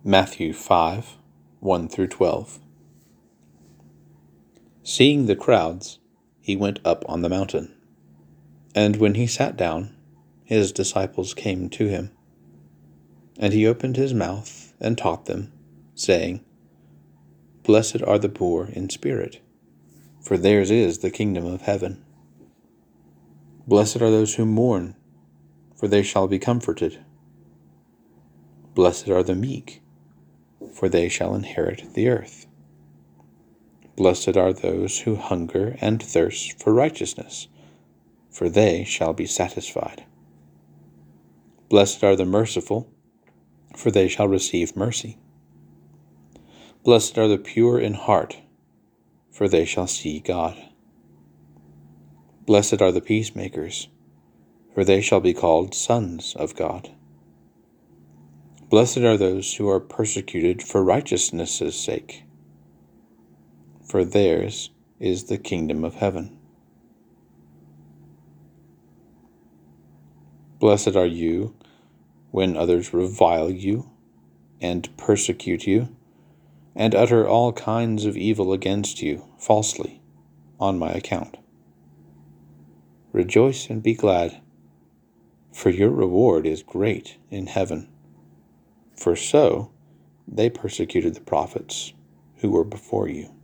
Matthew 5, 1 through 12. Seeing the crowds, he went up on the mountain. And when he sat down, his disciples came to him. And he opened his mouth and taught them, saying, Blessed are the poor in spirit, for theirs is the kingdom of heaven. Blessed are those who mourn, for they shall be comforted. Blessed are the meek, for they shall inherit the earth. Blessed are those who hunger and thirst for righteousness, for they shall be satisfied. Blessed are the merciful, for they shall receive mercy. Blessed are the pure in heart, for they shall see God. Blessed are the peacemakers, for they shall be called sons of God. Blessed are those who are persecuted for righteousness' sake, for theirs is the kingdom of heaven. Blessed are you when others revile you and persecute you, and utter all kinds of evil against you falsely on my account. Rejoice and be glad, for your reward is great in heaven. For so they persecuted the prophets who were before you.